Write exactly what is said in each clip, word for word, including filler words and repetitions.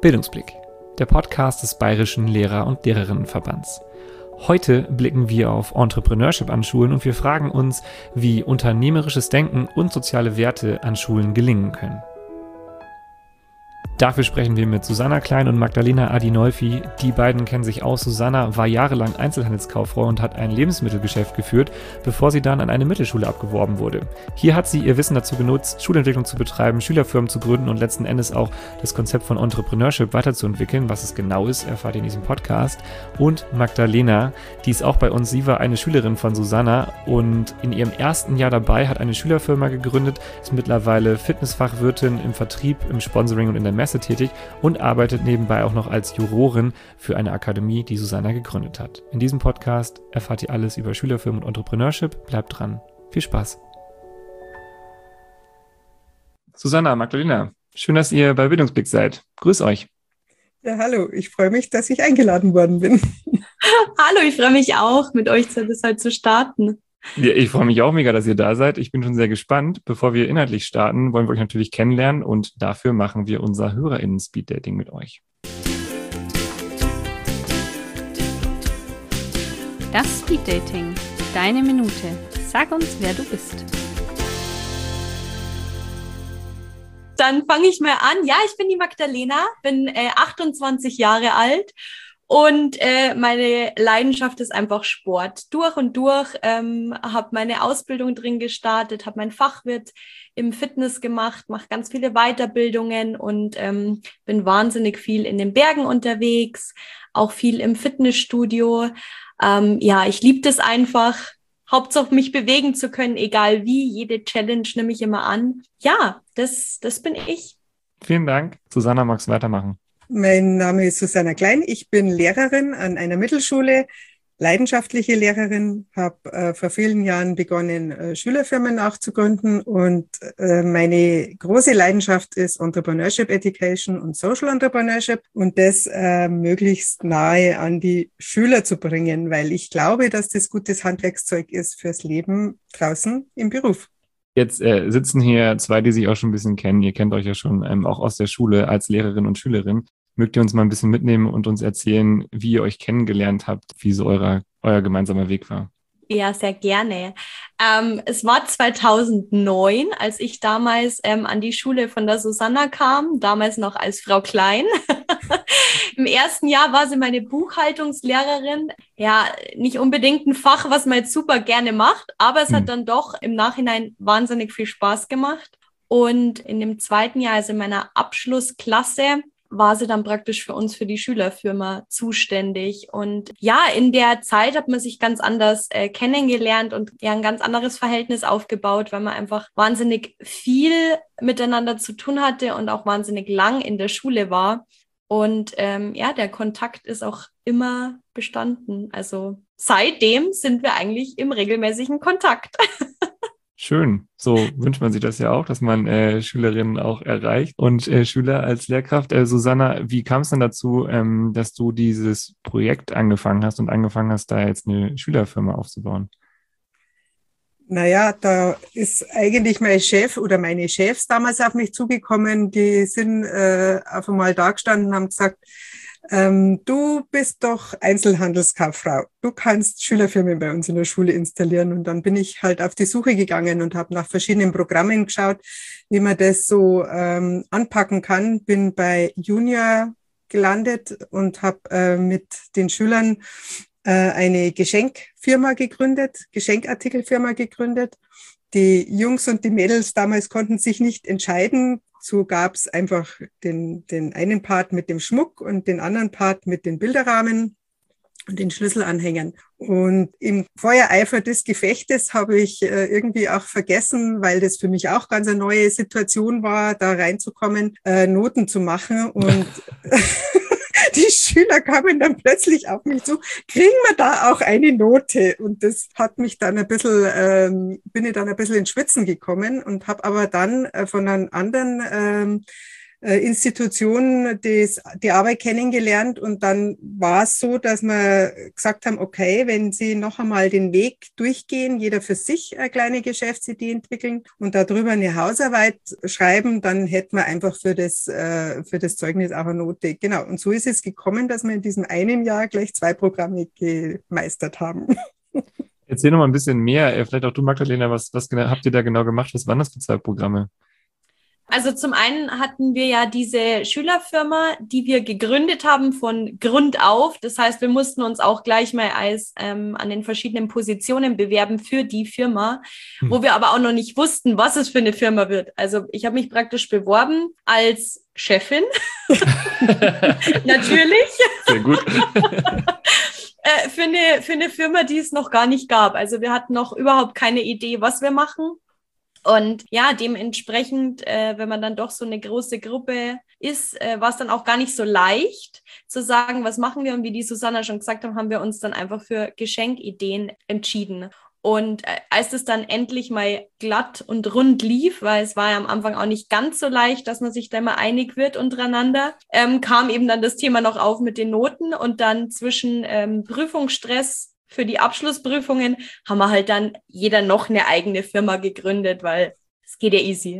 Bildungsblick, der Podcast des Bayerischen Lehrer- und Lehrerinnenverbands. Heute blicken wir auf Entrepreneurship an Schulen und wir fragen uns, wie unternehmerisches Denken und soziale Werte an Schulen gelingen können. Dafür sprechen wir mit Susanna Klein und Magdalena Adinolfi. Die beiden kennen sich aus. Susanna war jahrelang Einzelhandelskauffrau und hat ein Lebensmittelgeschäft geführt, bevor sie dann an eine Mittelschule abgeworben wurde. Hier hat sie ihr Wissen dazu genutzt, Schulentwicklung zu betreiben, Schülerfirmen zu gründen und letzten Endes auch das Konzept von Entrepreneurship weiterzuentwickeln. Was es genau ist, erfahrt ihr in diesem Podcast. Und Magdalena, die ist auch bei uns. Sie war eine Schülerin von Susanna und in ihrem ersten Jahr dabei, hat eine Schülerfirma gegründet, ist mittlerweile Fitnessfachwirtin im Vertrieb, im Sponsoring und in der Messe tätig und arbeitet nebenbei auch noch als Jurorin für eine Akademie, die Susanna gegründet hat. In diesem Podcast erfahrt ihr alles über Schülerfirmen und Entrepreneurship. Bleibt dran. Viel Spaß. Susanna, Magdalena, schön, dass ihr bei Bildungsblick seid. Grüß euch. Ja, hallo. Ich freue mich, dass ich eingeladen worden bin. Hallo, ich freue mich auch, mit euch das heute zu starten. Ja, ich freue mich auch mega, dass ihr da seid. Ich bin schon sehr gespannt. Bevor wir inhaltlich starten, wollen wir euch natürlich kennenlernen und dafür machen wir unser HörerInnen-Speed-Dating mit euch. Das Speed-Dating. Deine Minute. Sag uns, wer du bist. Dann fange ich mal an. Ja, ich bin die Magdalena, bin äh, achtundzwanzig Jahre alt. Und äh, meine Leidenschaft ist einfach Sport. Durch und durch ähm, habe meine Ausbildung drin gestartet, habe mein Fachwirt im Fitness gemacht, mache ganz viele Weiterbildungen und ähm, bin wahnsinnig viel in den Bergen unterwegs, auch viel im Fitnessstudio. Ähm, ja, ich liebe das einfach. Hauptsache mich bewegen zu können, egal wie. Jede Challenge nehme ich immer an. Ja, das, das bin ich. Vielen Dank. Susanna, magst du weitermachen? Mein Name ist Susanna Klein. Ich bin Lehrerin an einer Mittelschule, leidenschaftliche Lehrerin, habe äh, vor vielen Jahren begonnen, äh, Schülerfirmen nachzugründen und äh, meine große Leidenschaft ist Entrepreneurship Education und Social Entrepreneurship und das äh, möglichst nahe an die Schüler zu bringen, weil ich glaube, dass das gutes Handwerkszeug ist fürs Leben draußen im Beruf. Jetzt äh, sitzen hier zwei, die sich auch schon ein bisschen kennen. Ihr kennt euch ja schon ähm, auch aus der Schule als Lehrerin und Schülerin. Mögt ihr uns mal ein bisschen mitnehmen und uns erzählen, wie ihr euch kennengelernt habt, wie so euer, euer gemeinsamer Weg war? Ja, sehr gerne. Ähm, es war zweitausendneun, als ich damals ähm, an die Schule von der Susanna kam, damals noch als Frau Klein. Im ersten Jahr war sie meine Buchhaltungslehrerin. Ja, nicht unbedingt ein Fach, was man jetzt super gerne macht, aber es hm. hat dann doch im Nachhinein wahnsinnig viel Spaß gemacht. Und in dem zweiten Jahr, also in meiner Abschlussklasse, war sie dann praktisch für uns, für die Schülerfirma zuständig. Und ja, in der Zeit hat man sich ganz anders äh, kennengelernt und ja ein ganz anderes Verhältnis aufgebaut, weil man einfach wahnsinnig viel miteinander zu tun hatte und auch wahnsinnig lang in der Schule war. Und ähm, ja, der Kontakt ist auch immer bestanden. Also seitdem sind wir eigentlich im regelmäßigen Kontakt. Schön. So wünscht man sich das ja auch, dass man äh, Schülerinnen auch erreicht und äh, Schüler als Lehrkraft. Äh, Susanna, wie kam es denn dazu, ähm, dass du dieses Projekt angefangen hast und angefangen hast, da jetzt eine Schülerfirma aufzubauen? Naja, da ist eigentlich mein Chef oder meine Chefs damals auf mich zugekommen. Die sind äh, auf einmal da gestanden und haben gesagt, Ähm, du bist doch Einzelhandelskauffrau. Du kannst Schülerfirmen bei uns in der Schule installieren. Und dann bin ich halt auf die Suche gegangen und habe nach verschiedenen Programmen geschaut, wie man das so ähm, anpacken kann. Bin bei Junior gelandet und habe äh, mit den Schülern äh, eine Geschenkfirma gegründet, Geschenkartikelfirma gegründet. Die Jungs und die Mädels damals konnten sich nicht entscheiden. So gab es einfach den, den einen Part mit dem Schmuck und den anderen Part mit den Bilderrahmen und den Schlüsselanhängern. Und im Feuereifer des Gefechtes habe ich äh, irgendwie auch vergessen, weil das für mich auch ganz eine neue Situation war, da reinzukommen, äh, Noten zu machen. Und die Schüler kamen dann plötzlich auf mich zu, kriegen wir da auch eine Note? Und das hat mich dann ein bisschen, ähm, bin ich dann ein bisschen ins Schwitzen gekommen und habe aber dann äh, von einem anderen ähm, äh, Institution des, die Arbeit kennengelernt und dann war es so, dass wir gesagt haben, okay, wenn Sie noch einmal den Weg durchgehen, jeder für sich eine kleine Geschäftsidee entwickeln und darüber eine Hausarbeit schreiben, dann hätten wir einfach für das, äh, für das Zeugnis auch eine Note. Genau, und so ist es gekommen, dass wir in diesem einen Jahr gleich zwei Programme gemeistert haben. Erzähl noch mal ein bisschen mehr, vielleicht auch du, Magdalena, was, was genau, habt ihr da genau gemacht? Was waren das für zwei Programme? Also zum einen hatten wir ja diese Schülerfirma, die wir gegründet haben von Grund auf. Das heißt, wir mussten uns auch gleich mal als ähm, an den verschiedenen Positionen bewerben für die Firma, hm. wo wir aber auch noch nicht wussten, was es für eine Firma wird. Also ich habe mich praktisch beworben als Chefin. Natürlich. Sehr gut. äh, für eine, für eine Firma, die es noch gar nicht gab. Also wir hatten noch überhaupt keine Idee, was wir machen. Und ja, dementsprechend, äh, wenn man dann doch so eine große Gruppe ist, äh, war es dann auch gar nicht so leicht zu sagen, was machen wir? Und wie die Susanna schon gesagt haben, haben wir uns dann einfach für Geschenkideen entschieden. Und äh, als es dann endlich mal glatt und rund lief, weil es war ja am Anfang auch nicht ganz so leicht, dass man sich da mal einig wird untereinander, ähm, kam eben dann das Thema noch auf mit den Noten und dann zwischen ähm, Prüfungsstress für die Abschlussprüfungen haben wir halt dann jeder noch eine eigene Firma gegründet, weil es geht ja easy.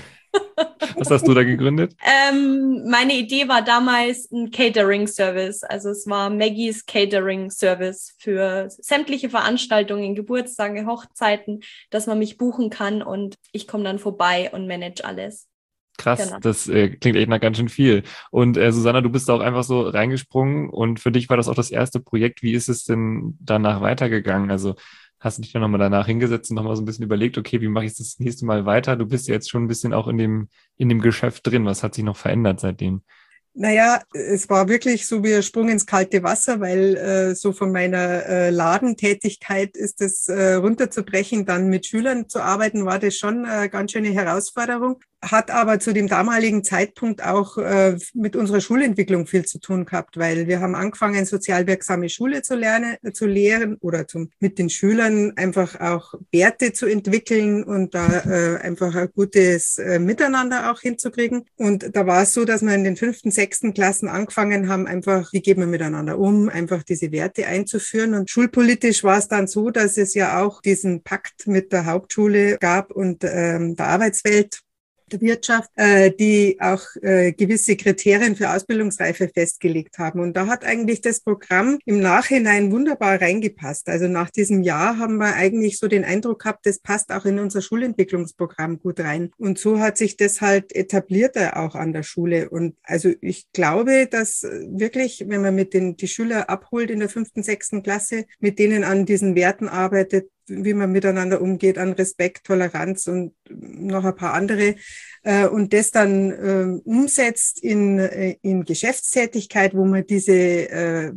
Was hast du da gegründet? Ähm, meine Idee war damals ein Catering-Service. Also es war Maggies Catering-Service für sämtliche Veranstaltungen, Geburtstage, Hochzeiten, dass man mich buchen kann und ich komme dann vorbei und manage alles. Krass, genau. Das äh, klingt echt nach ganz schön viel. Und äh, Susanna, du bist da auch einfach so reingesprungen und für dich war das auch das erste Projekt. Wie ist es denn danach weitergegangen? Also hast du dich dann nochmal danach hingesetzt und nochmal so ein bisschen überlegt, okay, wie mache ich das nächste Mal weiter? Du bist ja jetzt schon ein bisschen auch in dem, in dem Geschäft drin. Was hat sich noch verändert seitdem? Naja, es war wirklich so wie ein Sprung ins kalte Wasser, weil äh, so von meiner äh, Ladentätigkeit ist es äh, runterzubrechen, dann mit Schülern zu arbeiten, war das schon eine ganz schöne Herausforderung. Hat aber zu dem damaligen Zeitpunkt auch äh, mit unserer Schulentwicklung viel zu tun gehabt, weil wir haben angefangen, sozial wirksame Schule zu lernen, äh, zu lehren oder zum, mit den Schülern einfach auch Werte zu entwickeln und da äh, einfach ein gutes äh, Miteinander auch hinzukriegen. Und da war es so, dass wir in den fünften, sechsten Klassen angefangen haben, einfach, wie gehen wir miteinander um, einfach diese Werte einzuführen. Und schulpolitisch war es dann so, dass es ja auch diesen Pakt mit der Hauptschule gab und ähm, der Arbeitswelt, der Wirtschaft, äh, die auch äh, gewisse Kriterien für Ausbildungsreife festgelegt haben. Und da hat eigentlich das Programm im Nachhinein wunderbar reingepasst. Also nach diesem Jahr haben wir eigentlich so den Eindruck gehabt, das passt auch in unser Schulentwicklungsprogramm gut rein. Und so hat sich das halt etabliert auch an der Schule. Und also ich glaube, dass wirklich, wenn man mit den die Schüler abholt in der fünften, sechsten Klasse, mit denen an diesen Werten arbeitet, wie man miteinander umgeht, an Respekt, Toleranz und noch ein paar andere äh, und das dann äh, umsetzt in, äh, in Geschäftstätigkeit, wo man diese äh,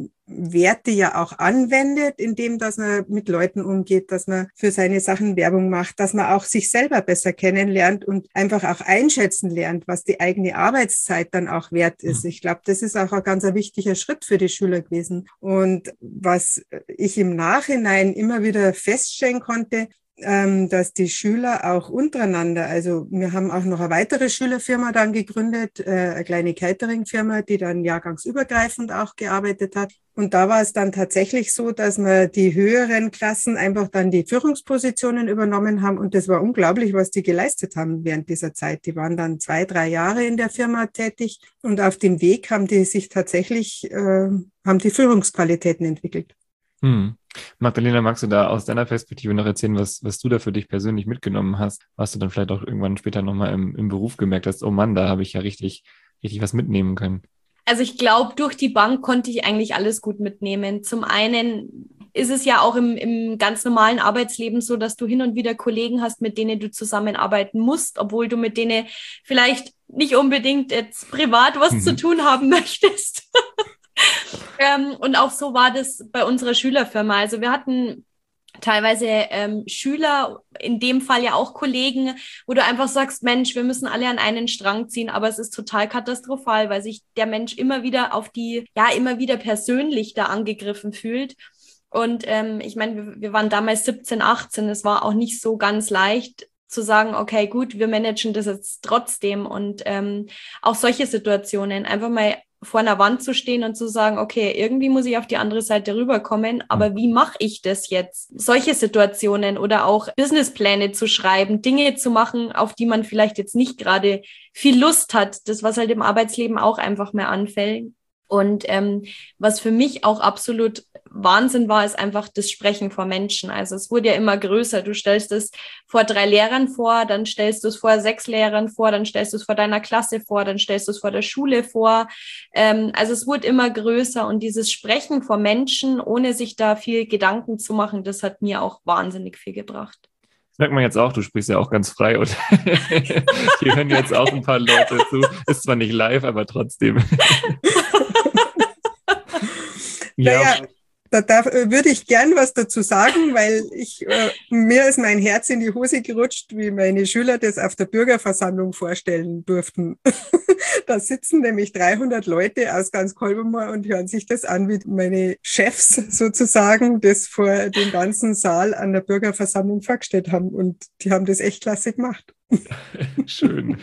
Werte ja auch anwendet, indem dass man mit Leuten umgeht, dass man für seine Sachen Werbung macht, dass man auch sich selber besser kennenlernt und einfach auch einschätzen lernt, was die eigene Arbeitszeit dann auch wert ist. Ich glaube, das ist auch ein ganz ein wichtiger Schritt für die Schüler gewesen. Und was ich im Nachhinein immer wieder feststellen konnte, dass die Schüler auch untereinander, also wir haben auch noch eine weitere Schülerfirma dann gegründet, eine kleine Catering-Firma, die dann jahrgangsübergreifend auch gearbeitet hat. Und da war es dann tatsächlich so, dass wir die höheren Klassen einfach dann die Führungspositionen übernommen haben. Und das war unglaublich, was die geleistet haben während dieser Zeit. Die waren dann zwei, drei Jahre in der Firma tätig und auf dem Weg haben die sich tatsächlich, äh, haben die Führungsqualitäten entwickelt. Hm. Magdalena, magst du da aus deiner Perspektive noch erzählen, was, was du da für dich persönlich mitgenommen hast, was du dann vielleicht auch irgendwann später nochmal im, im Beruf gemerkt hast, oh Mann, da habe ich ja richtig, richtig was mitnehmen können? Also ich glaube, durch die Bank konnte ich eigentlich alles gut mitnehmen. Zum einen ist es ja auch im, im ganz normalen Arbeitsleben so, dass du hin und wieder Kollegen hast, mit denen du zusammenarbeiten musst, obwohl du mit denen vielleicht nicht unbedingt jetzt privat was mhm. zu tun haben möchtest. ähm, und auch so war das bei unserer Schülerfirma. Also wir hatten teilweise ähm, Schüler, in dem Fall ja auch Kollegen, wo du einfach sagst, Mensch, wir müssen alle an einen Strang ziehen, aber es ist total katastrophal, weil sich der Mensch immer wieder auf die, ja, immer wieder persönlich da angegriffen fühlt. Und ähm, ich meine, wir, wir waren damals siebzehn, achtzehn, es war auch nicht so ganz leicht, zu sagen, okay, gut, wir managen das jetzt trotzdem und ähm, auch solche Situationen, einfach mal vor einer Wand zu stehen und zu sagen, okay, irgendwie muss ich auf die andere Seite rüberkommen, aber wie mache ich das jetzt? Solche Situationen oder auch Businesspläne zu schreiben, Dinge zu machen, auf die man vielleicht jetzt nicht gerade viel Lust hat, das, was halt im Arbeitsleben auch einfach mehr anfällt. Und ähm, was für mich auch absolut Wahnsinn war, ist einfach das Sprechen vor Menschen. Also es wurde ja immer größer. Du stellst es vor drei Lehrern vor, dann stellst du es vor sechs Lehrern vor, dann stellst du es vor deiner Klasse vor, dann stellst du es vor der Schule vor. Ähm, also es wurde immer größer und dieses Sprechen vor Menschen, ohne sich da viel Gedanken zu machen, das hat mir auch wahnsinnig viel gebracht. Das merkt man jetzt auch, du sprichst ja auch ganz frei und hier hören jetzt auch ein paar Leute zu. Ist zwar nicht live, aber trotzdem. Ja. Naja, da darf, würde ich gern was dazu sagen, weil ich, äh, mir ist mein Herz in die Hose gerutscht, wie meine Schüler das auf der Bürgerversammlung vorstellen durften. Da sitzen nämlich dreihundert Leute aus ganz Kolbermoor und hören sich das an, wie meine Chefs sozusagen das vor dem ganzen Saal an der Bürgerversammlung vorgestellt haben. Und die haben das echt klasse gemacht. Schön.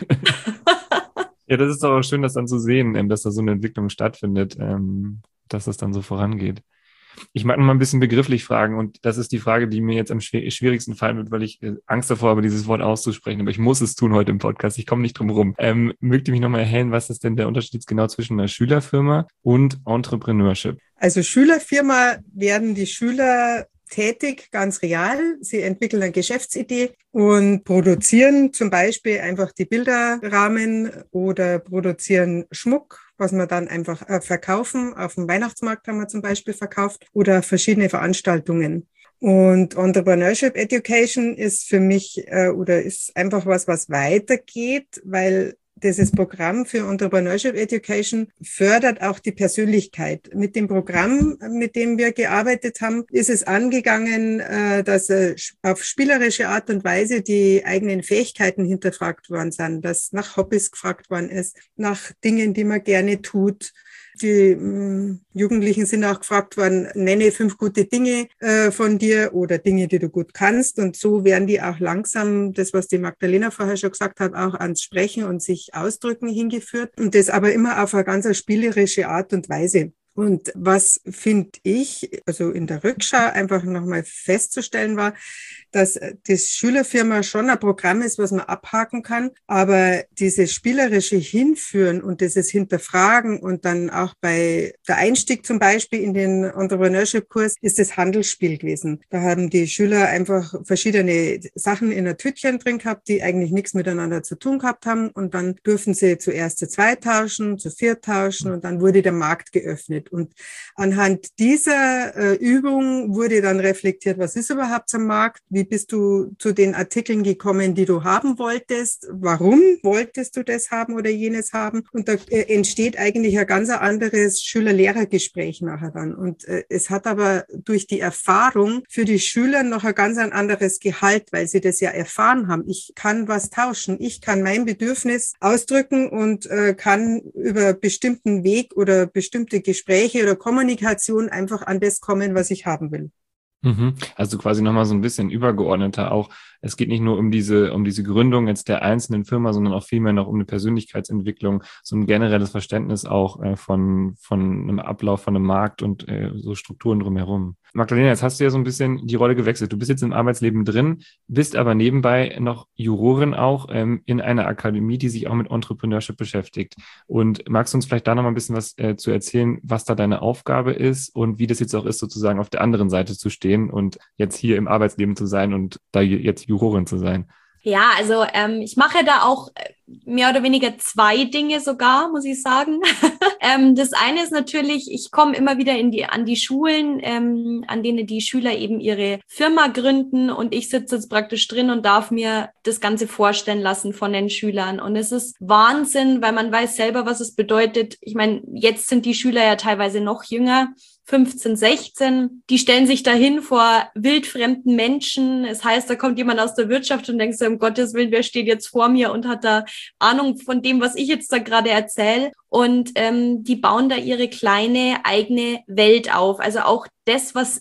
Ja, das ist doch auch schön, das dann zu sehen, dass da so eine Entwicklung stattfindet, dass das dann so vorangeht. Ich mag noch mal ein bisschen begrifflich fragen und das ist die Frage, die mir jetzt am schwierigsten fallen wird, weil ich Angst davor habe, dieses Wort auszusprechen, aber ich muss es tun heute im Podcast, ich komme nicht drum rum. Ähm, mögt ihr mich noch mal erhellen, was ist denn der Unterschied jetzt genau zwischen einer Schülerfirma und Entrepreneurship? Also Schülerfirma werden die Schüler tätig, ganz real. Sie entwickeln eine Geschäftsidee und produzieren zum Beispiel einfach die Bilderrahmen oder produzieren Schmuck, was man dann einfach äh, verkaufen. Auf dem Weihnachtsmarkt haben wir zum Beispiel verkauft oder verschiedene Veranstaltungen. Und Entrepreneurship Education ist für mich äh, oder ist einfach was, was weitergeht, weil dieses Programm für Entrepreneurship Education fördert auch die Persönlichkeit. Mit dem Programm, mit dem wir gearbeitet haben, ist es angegangen, dass auf spielerische Art und Weise die eigenen Fähigkeiten hinterfragt worden sind, dass nach Hobbys gefragt worden ist, nach Dingen, die man gerne tut. Die mh, Jugendlichen sind auch gefragt worden, nenne fünf gute Dinge äh, von dir oder Dinge, die du gut kannst. Und so werden die auch langsam, das, was die Magdalena vorher schon gesagt hat, auch ans Sprechen und sich ausdrücken hingeführt. Und das aber immer auf eine ganz spielerische Art und Weise. Und was finde ich, also in der Rückschau einfach nochmal festzustellen war, dass das Schülerfirma schon ein Programm ist, was man abhaken kann, aber dieses spielerische Hinführen und dieses Hinterfragen und dann auch bei der Einstieg zum Beispiel in den Entrepreneurship-Kurs ist das Handelsspiel gewesen. Da haben die Schüler einfach verschiedene Sachen in ein Tütchen drin gehabt, die eigentlich nichts miteinander zu tun gehabt haben und dann dürfen sie zuerst zu zweit tauschen, zu viert tauschen und dann wurde der Markt geöffnet. Und anhand dieser äh, Übung wurde dann reflektiert, was ist überhaupt am Markt? Wie bist du zu den Artikeln gekommen, die du haben wolltest? Warum wolltest du das haben oder jenes haben? Und da äh, entsteht eigentlich ein ganz anderes Schüler-Lehrer-Gespräch nachher dann. Und äh, es hat aber durch die Erfahrung für die Schüler noch ein ganz anderes Gehalt, weil sie das ja erfahren haben. Ich kann was tauschen. Ich kann mein Bedürfnis ausdrücken und äh, kann über bestimmten Weg oder bestimmte Gespräche oder Kommunikation einfach an das kommen, was ich haben will. Mhm. Also quasi nochmal so ein bisschen übergeordneter auch. Es geht nicht nur um diese, um diese Gründung jetzt der einzelnen Firma, sondern auch vielmehr noch um eine Persönlichkeitsentwicklung, so ein generelles Verständnis auch äh, von, von einem Ablauf, von einem Markt und äh, so Strukturen drumherum. Magdalena, jetzt hast du ja so ein bisschen die Rolle gewechselt. Du bist jetzt im Arbeitsleben drin, bist aber nebenbei noch Jurorin auch ähm, in einer Akademie, die sich auch mit Entrepreneurship beschäftigt. Und magst du uns vielleicht da noch mal ein bisschen was äh, zu erzählen, was da deine Aufgabe ist und wie das jetzt auch ist, sozusagen auf der anderen Seite zu stehen und jetzt hier im Arbeitsleben zu sein und da jetzt Jurorin zu sein? Ja, also ähm, ich mache da auch mehr oder weniger zwei Dinge sogar, muss ich sagen. ähm, das eine ist natürlich, ich komme immer wieder in die, an die Schulen, ähm, an denen die Schüler eben ihre Firma gründen und ich sitze jetzt praktisch drin und darf mir das Ganze vorstellen lassen von den Schülern. Und es ist Wahnsinn, weil man weiß selber, was es bedeutet. Ich meine, jetzt sind die Schüler ja teilweise noch jünger, fünfzehn, sechzehn, die stellen sich dahin vor wildfremden Menschen. Es heißt, da kommt jemand aus der Wirtschaft und denkst du, um Gottes Willen, wer steht jetzt vor mir und hat da Ahnung von dem, was ich jetzt da gerade erzähle. Und ähm, die bauen da ihre kleine eigene Welt auf. Also auch das, was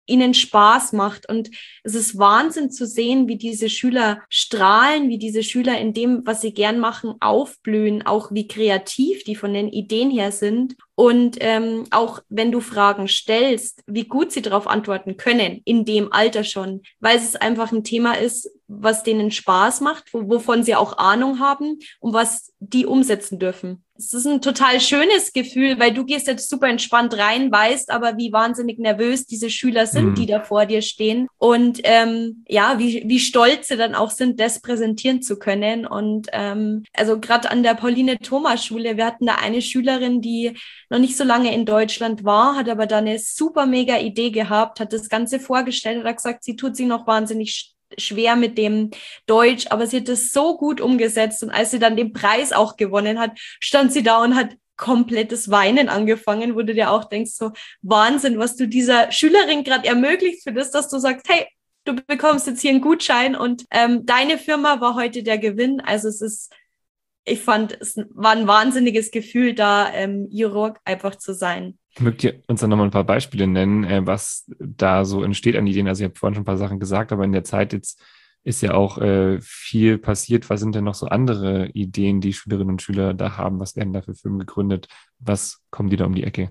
ihnen Spaß macht. Und es ist Wahnsinn zu sehen, wie diese Schüler strahlen, wie diese Schüler in dem, was sie gern machen, aufblühen, auch wie kreativ die von den Ideen her sind. Und ähm, auch wenn du Fragen stellst, wie gut sie darauf antworten können, in dem Alter schon, weil es einfach ein Thema ist, was denen Spaß macht, wo, wovon sie auch Ahnung haben und was die umsetzen dürfen. Es ist ein total schönes Gefühl, weil du gehst jetzt super entspannt rein, weißt aber, wie wahnsinnig nervös diese Schüler sind, mhm. die da vor dir stehen. Und ähm, ja, wie, wie stolz sie dann auch sind, das präsentieren zu können. Und ähm, also gerade an der Pauline-Thomas-Schule, wir hatten da eine Schülerin, die noch nicht so lange in Deutschland war, hat aber da eine super mega Idee gehabt, hat das Ganze vorgestellt, hat gesagt, sie tut sich noch wahnsinnig schwer mit dem Deutsch, aber sie hat das so gut umgesetzt und als sie dann den Preis auch gewonnen hat, stand sie da und hat komplettes Weinen angefangen, wo du dir auch denkst, so Wahnsinn, was du dieser Schülerin gerade ermöglicht für das, dass du sagst, hey, du bekommst jetzt hier einen Gutschein und ähm, deine Firma war heute der Gewinn. Also es ist, ich fand, es war ein wahnsinniges Gefühl, da ähm, Juror einfach zu sein. Mögt ihr uns dann nochmal ein paar Beispiele nennen, äh, was da so entsteht an Ideen? Also ich habe vorhin schon ein paar Sachen gesagt, aber in der Zeit jetzt ist ja auch äh, viel passiert. Was sind denn noch so andere Ideen, die Schülerinnen und Schüler da haben? Was werden da für Firmen gegründet? Was kommen die da um die Ecke?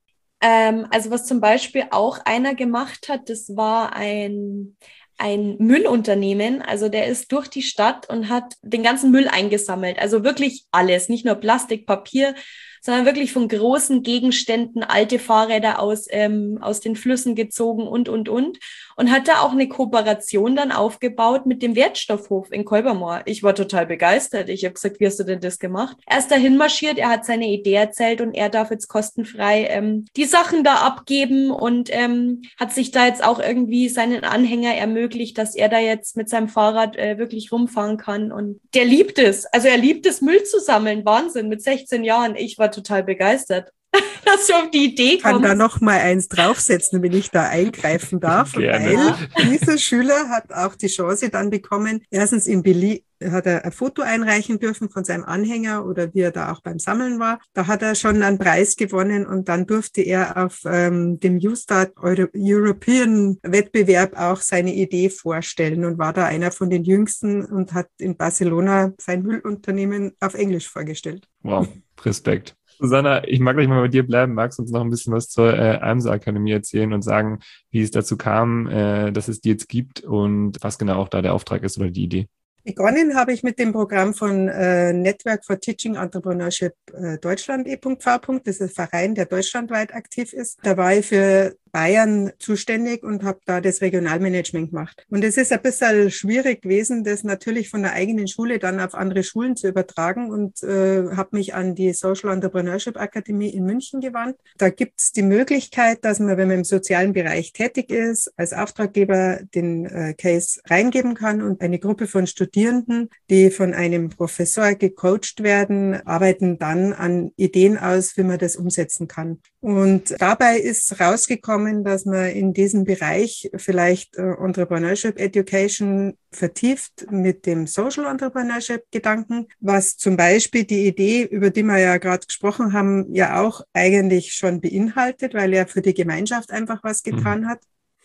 Ähm, also was zum Beispiel auch einer gemacht hat, das war ein... ein Müllunternehmen, also der ist durch die Stadt und hat den ganzen Müll eingesammelt, also wirklich alles, nicht nur Plastik, Papier, sondern wirklich von großen Gegenständen, alte Fahrräder aus, ähm, aus den Flüssen gezogen und, und, und. Und hat da auch eine Kooperation dann aufgebaut mit dem Wertstoffhof in Kolbermoor. Ich war total begeistert. Ich habe gesagt, wie hast du denn das gemacht? Er ist dahin marschiert, er hat seine Idee erzählt und er darf jetzt kostenfrei ähm, die Sachen da abgeben und ähm, hat sich da jetzt auch irgendwie seinen Anhänger ermöglicht, dass er da jetzt mit seinem Fahrrad äh, wirklich rumfahren kann. Und der liebt es. Also er liebt es, Müll zu sammeln. Wahnsinn, mit sechzehn Jahren. Ich war total begeistert, dass du auf die Idee kommst. Ich kann da noch mal eins draufsetzen, wenn ich da eingreifen darf. Gerne. Weil dieser Schüler hat auch die Chance dann bekommen, erstens in Berlin hat er ein Foto einreichen dürfen von seinem Anhänger oder wie er da auch beim Sammeln war. Da hat er schon einen Preis gewonnen und dann durfte er auf ähm, dem U-Start Euro- European Wettbewerb auch seine Idee vorstellen und war da einer von den Jüngsten und hat in Barcelona sein Müllunternehmen auf Englisch vorgestellt. Wow, Respekt. Susanna, ich mag gleich mal bei dir bleiben. Magst du uns noch ein bisschen was zur äh, AMSA-Akademie erzählen und sagen, wie es dazu kam, äh, dass es die jetzt gibt und was genau auch da der Auftrag ist oder die Idee? Begonnen habe ich mit dem Programm von äh, Network for Teaching Entrepreneurship äh, Deutschland e V. Das ist ein Verein, der deutschlandweit aktiv ist. Da war ich für Bayern zuständig und habe da das Regionalmanagement gemacht. Und es ist ein bisschen schwierig gewesen, das natürlich von der eigenen Schule dann auf andere Schulen zu übertragen und äh, habe mich an die Social Entrepreneurship Akademie in München gewandt. Da gibt es die Möglichkeit, dass man, wenn man im sozialen Bereich tätig ist, als Auftraggeber den äh, Case reingeben kann und eine Gruppe von Studierenden, die von einem Professor gecoacht werden, arbeiten dann an Ideen aus, wie man das umsetzen kann. Und dabei ist rausgekommen, dass man in diesem Bereich vielleicht äh, Entrepreneurship Education vertieft mit dem Social Entrepreneurship Gedanken, was zum Beispiel die Idee, über die wir ja gerade gesprochen haben, ja auch eigentlich schon beinhaltet, weil er für die Gemeinschaft einfach was getan hat.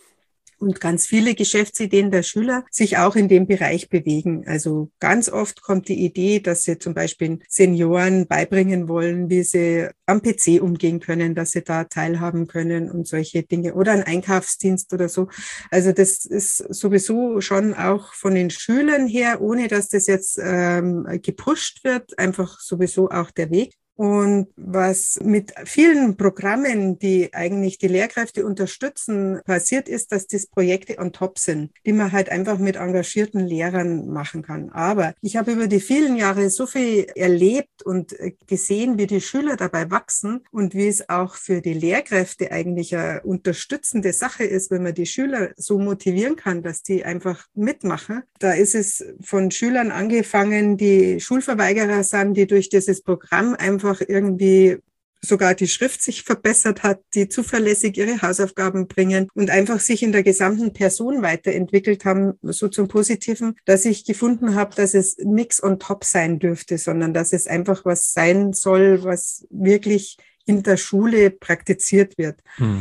Und ganz viele Geschäftsideen der Schüler sich auch in dem Bereich bewegen. Also ganz oft kommt die Idee, dass sie zum Beispiel Senioren beibringen wollen, wie sie am P C umgehen können, dass sie da teilhaben können und solche Dinge. Oder ein Einkaufsdienst oder so. Also das ist sowieso schon auch von den Schülern her, ohne dass das jetzt ähm, gepusht wird, einfach sowieso auch der Weg. Und was mit vielen Programmen, die eigentlich die Lehrkräfte unterstützen, passiert ist, dass das Projekte on top sind, die man halt einfach mit engagierten Lehrern machen kann. Aber ich habe über die vielen Jahre so viel erlebt und gesehen, wie die Schüler dabei wachsen und wie es auch für die Lehrkräfte eigentlich eine unterstützende Sache ist, wenn man die Schüler so motivieren kann, dass die einfach mitmachen. Da ist es von Schülern angefangen, die Schulverweigerer sind, die durch dieses Programm einfach irgendwie sogar die Schrift sich verbessert hat, die zuverlässig ihre Hausaufgaben bringen und einfach sich in der gesamten Person weiterentwickelt haben, so zum Positiven, dass ich gefunden habe, dass es nichts on top sein dürfte, sondern dass es einfach was sein soll, was wirklich in der Schule praktiziert wird. Hm.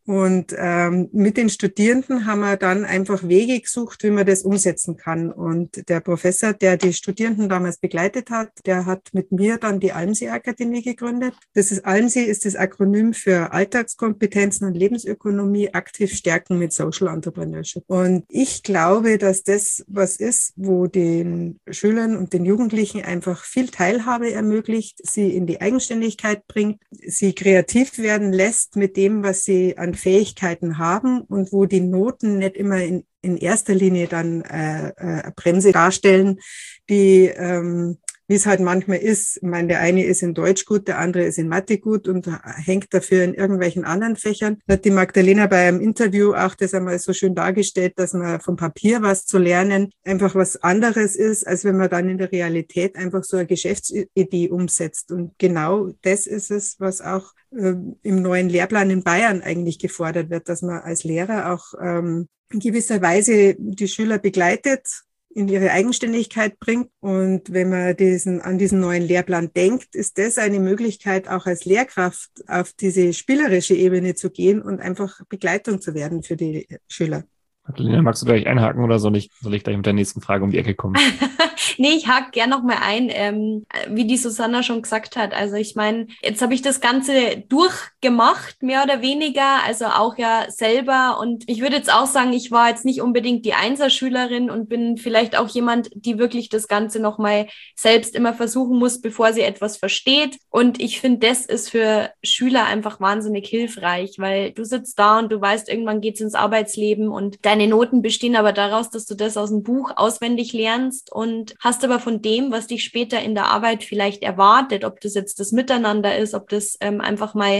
Und ähm, mit den Studierenden haben wir dann einfach Wege gesucht, wie man das umsetzen kann. Und der Professor, der die Studierenden damals begleitet hat, der hat mit mir dann die Almsee-Akademie gegründet. Das ist Almsee ist das Akronym für Alltagskompetenzen und Lebensökonomie aktiv stärken mit Social Entrepreneurship. Und ich glaube, dass das was ist, wo den Schülern und den Jugendlichen einfach viel Teilhabe ermöglicht, sie in die Eigenständigkeit bringt, sie kreativ werden lässt mit dem, was sie an Fähigkeiten haben und wo die Noten nicht immer in, in erster Linie dann äh, äh, Bremse darstellen, die ähm, wie es halt manchmal ist. Ich meine, der eine ist in Deutsch gut, der andere ist in Mathe gut und hängt dafür in irgendwelchen anderen Fächern. Da hat die Magdalena bei einem Interview auch das einmal so schön dargestellt, dass man vom Papier was zu lernen einfach was anderes ist, als wenn man dann in der Realität einfach so eine Geschäftsidee umsetzt. Und genau das ist es, was auch äh, im neuen Lehrplan in Bayern eigentlich gefordert wird, dass man als Lehrer auch ähm, in gewisser Weise die Schüler begleitet, in ihre Eigenständigkeit bringt. Und wenn man diesen, an diesen neuen Lehrplan denkt, ist das eine Möglichkeit, auch als Lehrkraft auf diese spielerische Ebene zu gehen und einfach Begleitung zu werden für die Schüler. Magdalena, magst du gleich einhaken oder soll ich, soll ich gleich mit der nächsten Frage um die Ecke kommen? Nee, ich hake gern noch mal ein, ähm, wie die Susanna schon gesagt hat. Also ich meine, jetzt habe ich das Ganze durchgemacht, mehr oder weniger, also auch ja selber. Und ich würde jetzt auch sagen, ich war jetzt nicht unbedingt die Einserschülerin und bin vielleicht auch jemand, die wirklich das Ganze noch mal selbst immer versuchen muss, bevor sie etwas versteht. Und ich finde, das ist für Schüler einfach wahnsinnig hilfreich, weil du sitzt da und du weißt, irgendwann geht's ins Arbeitsleben und deine Noten bestehen aber daraus, dass du das aus dem Buch auswendig lernst und hast aber von dem, was dich später in der Arbeit vielleicht erwartet, ob das jetzt das Miteinander ist, ob das ähm, einfach mal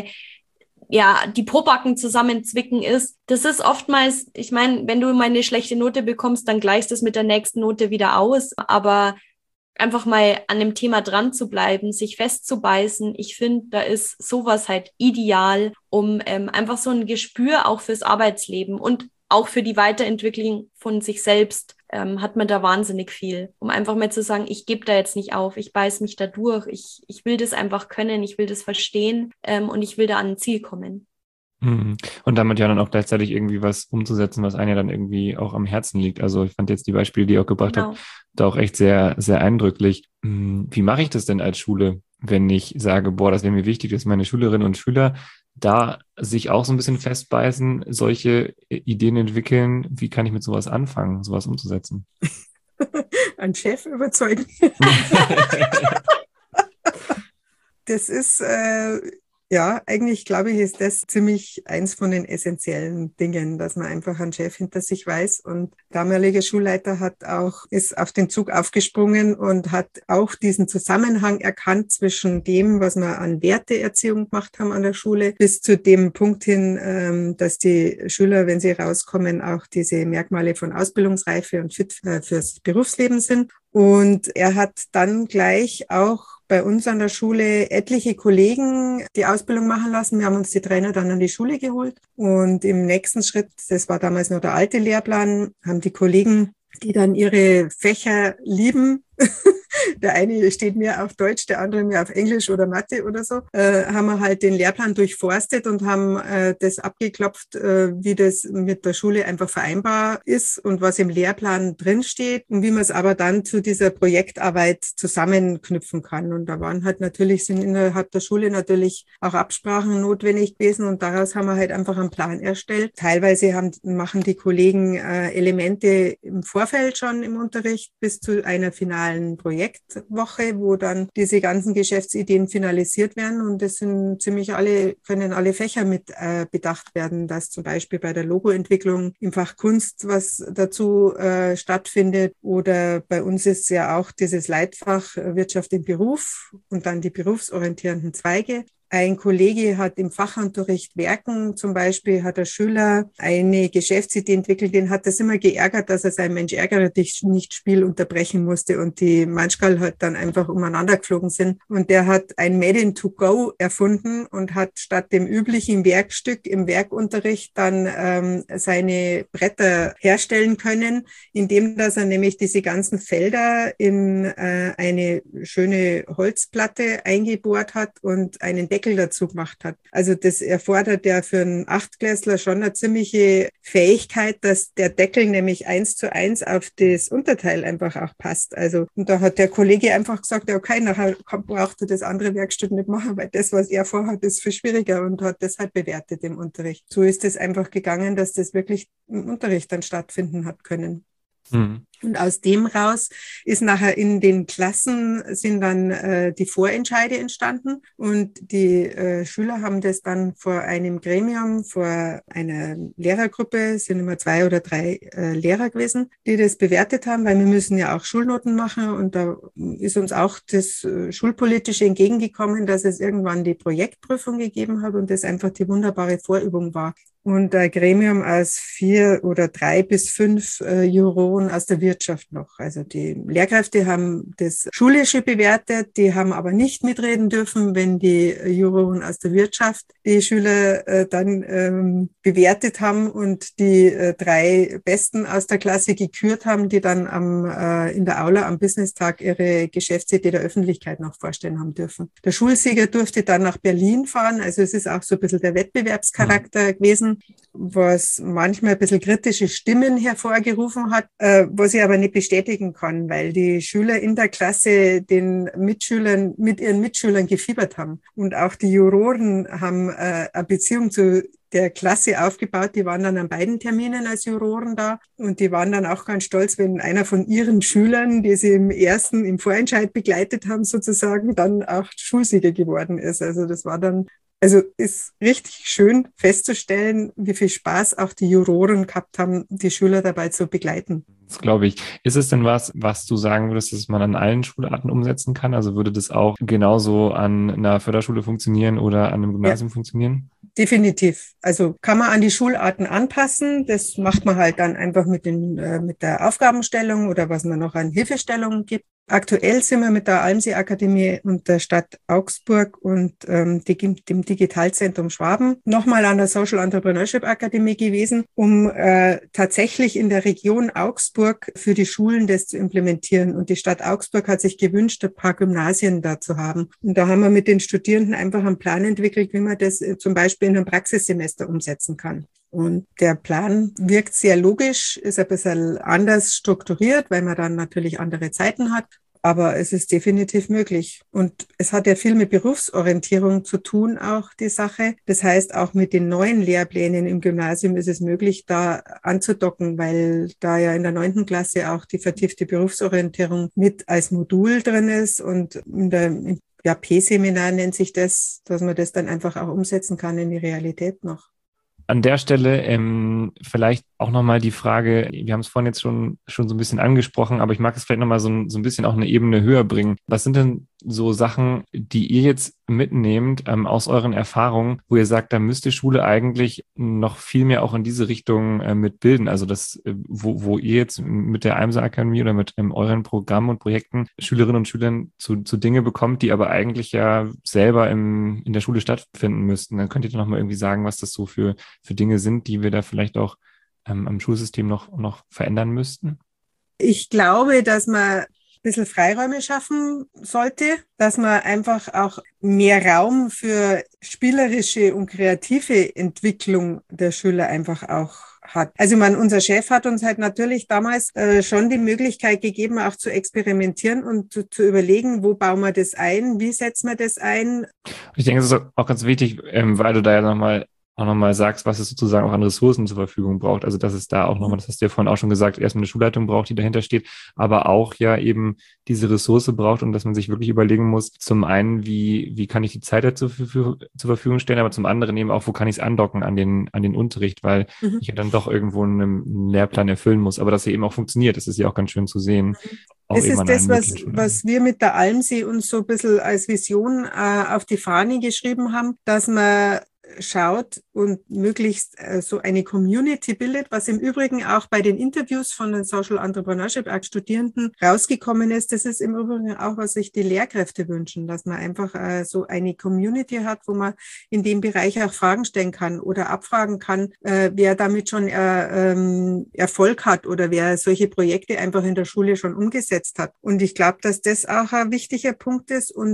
ja die Pobacken zusammenzwicken ist. Das ist oftmals, ich meine, wenn du mal eine schlechte Note bekommst, dann gleichst es mit der nächsten Note wieder aus, aber einfach mal an dem Thema dran zu bleiben, sich festzubeißen. Ich finde, da ist sowas halt ideal, um ähm, einfach so ein Gespür auch fürs Arbeitsleben und auch für die Weiterentwicklung von sich selbst ähm, hat man da wahnsinnig viel, um einfach mal zu sagen, ich gebe da jetzt nicht auf, ich beiß mich da durch, ich, ich will das einfach können, ich will das verstehen ähm, und ich will da an ein Ziel kommen. Und damit ja dann auch gleichzeitig irgendwie was umzusetzen, was einem ja dann irgendwie auch am Herzen liegt. Also ich fand jetzt die Beispiele, die ihr auch gebracht Genau. habt, da auch echt sehr, sehr eindrücklich. Wie mache ich das denn als Schule, wenn ich sage, boah, das wäre mir wichtig, dass meine Schülerinnen und Schüler da sich auch so ein bisschen festbeißen, solche Ideen entwickeln? Wie kann ich mit sowas anfangen, sowas umzusetzen? Ein Chef überzeugen. Das ist, äh, ja, eigentlich glaube ich, ist das ziemlich eins von den essentiellen Dingen, dass man einfach einen Chef hinter sich weiß. Und der damalige Schulleiter hat auch, ist auf den Zug aufgesprungen und hat auch diesen Zusammenhang erkannt zwischen dem, was wir an Werteerziehung gemacht haben an der Schule, bis zu dem Punkt hin, ähm, dass die Schüler, wenn sie rauskommen, auch diese Merkmale von Ausbildungsreife und fit fürs Berufsleben sind. Und er hat dann gleich auch bei uns an der Schule etliche Kollegen die Ausbildung machen lassen. Wir haben uns die Trainer dann an die Schule geholt. Und im nächsten Schritt, das war damals noch der alte Lehrplan, haben die Kollegen, die dann ihre Fächer lieben, der eine steht mehr auf Deutsch, der andere mehr auf Englisch oder Mathe oder so, äh, haben wir halt den Lehrplan durchforstet und haben äh, das abgeklopft, äh, wie das mit der Schule einfach vereinbar ist und was im Lehrplan drinsteht und wie man es aber dann zu dieser Projektarbeit zusammenknüpfen kann. Und da waren halt natürlich, sind innerhalb der Schule natürlich auch Absprachen notwendig gewesen und daraus haben wir halt einfach einen Plan erstellt. Teilweise haben, machen die Kollegen äh, Elemente im Vorfeld schon im Unterricht bis zu einer finalen Projektwoche, wo dann diese ganzen Geschäftsideen finalisiert werden und das sind ziemlich alle, können alle Fächer mit äh, bedacht werden, dass zum Beispiel bei der Logoentwicklung im Fach Kunst was dazu äh, stattfindet oder bei uns ist ja auch dieses Leitfach Wirtschaft im Beruf und dann die berufsorientierenden Zweige. Ein Kollege hat im Fachunterricht Werken zum Beispiel, hat der Schüler eine Geschäftsidee entwickelt, den hat das immer geärgert, dass er sein Mensch ärgere dich nicht Spiel unterbrechen musste und die Manschgal halt dann einfach umeinander geflogen sind. Und der hat ein Made in to go erfunden und hat statt dem üblichen Werkstück im Werkunterricht dann ähm, seine Bretter herstellen können, indem dass er nämlich diese ganzen Felder in äh, eine schöne Holzplatte eingebohrt hat und einen Deckel dazu gemacht hat. Also das erfordert ja für einen Achtklässler schon eine ziemliche Fähigkeit, dass der Deckel nämlich eins zu eins auf das Unterteil einfach auch passt. Also und da hat der Kollege einfach gesagt, ja, okay, nachher braucht er das andere Werkstück nicht machen, weil das, was er vorhat, ist viel schwieriger und hat das halt bewertet im Unterricht. So ist es einfach gegangen, dass das wirklich im Unterricht dann stattfinden hat können. Mhm. Und aus dem raus ist nachher in den Klassen sind dann äh, die Vorentscheide entstanden und die äh, Schüler haben das dann vor einem Gremium, vor einer Lehrergruppe, es sind immer zwei oder drei äh, Lehrer gewesen, die das bewertet haben, weil wir müssen ja auch Schulnoten machen und da ist uns auch das äh, Schulpolitische entgegengekommen, dass es irgendwann die Projektprüfung gegeben hat und das einfach die wunderbare Vorübung war. Und ein Gremium aus vier oder drei bis fünf äh, Juroren aus der Wirtschaft noch. Also die Lehrkräfte haben das Schulische bewertet, die haben aber nicht mitreden dürfen, wenn die Juroren aus der Wirtschaft die Schüler äh, dann ähm, bewertet haben und die äh, drei Besten aus der Klasse gekürt haben, die dann am, äh, in der Aula am Business-Tag ihre Geschäftsidee der Öffentlichkeit noch vorstellen haben dürfen. Der Schulsieger durfte dann nach Berlin fahren, also es ist auch so ein bisschen der Wettbewerbscharakter gewesen, was manchmal ein bisschen kritische Stimmen hervorgerufen hat, äh, was ich aber nicht bestätigen kann, weil die Schüler in der Klasse den Mitschülern, mit ihren Mitschülern gefiebert haben. Und auch die Juroren haben äh, eine Beziehung zu der Klasse aufgebaut. Die waren dann an beiden Terminen als Juroren da und die waren dann auch ganz stolz, wenn einer von ihren Schülern, die sie im ersten, im Vorentscheid begleitet haben sozusagen, dann auch Schulsieger geworden ist. Also das war dann Also ist richtig schön festzustellen, wie viel Spaß auch die Juroren gehabt haben, die Schüler dabei zu begleiten. Das glaube ich. Ist es denn was, was du sagen würdest, dass man an allen Schularten umsetzen kann? Also würde das auch genauso an einer Förderschule funktionieren oder an einem Gymnasium ja. funktionieren? Definitiv. Also kann man an die Schularten anpassen. Das macht man halt dann einfach mit, den, äh, mit der Aufgabenstellung oder was man noch an Hilfestellungen gibt. Aktuell sind wir mit der Almsee-Akademie und der Stadt Augsburg und ähm, die, dem Digitalzentrum Schwaben nochmal an der Social Entrepreneurship Akademie gewesen, um äh, tatsächlich in der Region Augsburg für die Schulen das zu implementieren. Und die Stadt Augsburg hat sich gewünscht, ein paar Gymnasien da zu haben. Und da haben wir mit den Studierenden einfach einen Plan entwickelt, wie man das äh, zum Beispiel in einem Praxissemester umsetzen kann. Und der Plan wirkt sehr logisch, ist ein bisschen anders strukturiert, weil man dann natürlich andere Zeiten hat. Aber es ist definitiv möglich. Und es hat ja viel mit Berufsorientierung zu tun, auch die Sache. Das heißt, auch mit den neuen Lehrplänen im Gymnasium ist es möglich, da anzudocken, weil da ja in der neunten Klasse auch die vertiefte Berufsorientierung mit als Modul drin ist. Und in der ja, P-Seminar nennt sich das, dass man das dann einfach auch umsetzen kann in die Realität noch. An der Stelle ähm, vielleicht auch nochmal die Frage, wir haben es vorhin jetzt schon schon so ein bisschen angesprochen, aber ich mag es vielleicht nochmal so, ein, so ein bisschen auch eine Ebene höher bringen. Was sind denn so Sachen, die ihr jetzt mitnehmt ähm, aus euren Erfahrungen, wo ihr sagt, da müsste Schule eigentlich noch viel mehr auch in diese Richtung äh, mitbilden? Also das, äh, wo, wo ihr jetzt mit der Almsee Akademie oder mit ähm, euren Programmen und Projekten Schülerinnen und Schülern zu, zu Dinge bekommt, die aber eigentlich ja selber im, in der Schule stattfinden müssten. Dann könnt ihr doch nochmal irgendwie sagen, was das so für, für Dinge sind, die wir da vielleicht auch ähm, am Schulsystem noch, noch verändern müssten? Ich glaube, dass man ein bisschen Freiräume schaffen sollte, dass man einfach auch mehr Raum für spielerische und kreative Entwicklung der Schüler einfach auch hat. Also ich meine, unser Chef hat uns halt natürlich damals äh, schon die Möglichkeit gegeben, auch zu experimentieren und zu, zu überlegen, wo bauen wir das ein, wie setzen wir das ein. Ich denke, es ist auch ganz wichtig, ähm, weil du da ja nochmal auch nochmal sagst, was es sozusagen auch an Ressourcen zur Verfügung braucht. Also dass es da auch nochmal, das hast du ja vorhin auch schon gesagt, erstmal eine Schulleitung braucht, die dahinter steht, aber auch ja eben diese Ressource braucht und dass man sich wirklich überlegen muss, zum einen, wie wie kann ich die Zeit dazu für, für, zur Verfügung stellen, aber zum anderen eben auch, wo kann ich es andocken an den an den Unterricht, weil mhm. ich ja dann doch irgendwo einen, einen Lehrplan erfüllen muss, aber dass er eben auch funktioniert, das ist ja auch ganz schön zu sehen. Das ist das, was, was wir mit der Almsee uns so ein bisschen als Vision äh, auf die Fahne geschrieben haben, dass man schaut und möglichst äh, so eine Community bildet, was im Übrigen auch bei den Interviews von den Social Entrepreneurship Act Studierenden rausgekommen ist. Das ist im Übrigen auch, was sich die Lehrkräfte wünschen, dass man einfach äh, so eine Community hat, wo man in dem Bereich auch Fragen stellen kann oder abfragen kann, äh, wer damit schon äh, ähm, Erfolg hat oder wer solche Projekte einfach in der Schule schon umgesetzt hat. Und ich glaube, dass das auch ein wichtiger Punkt ist und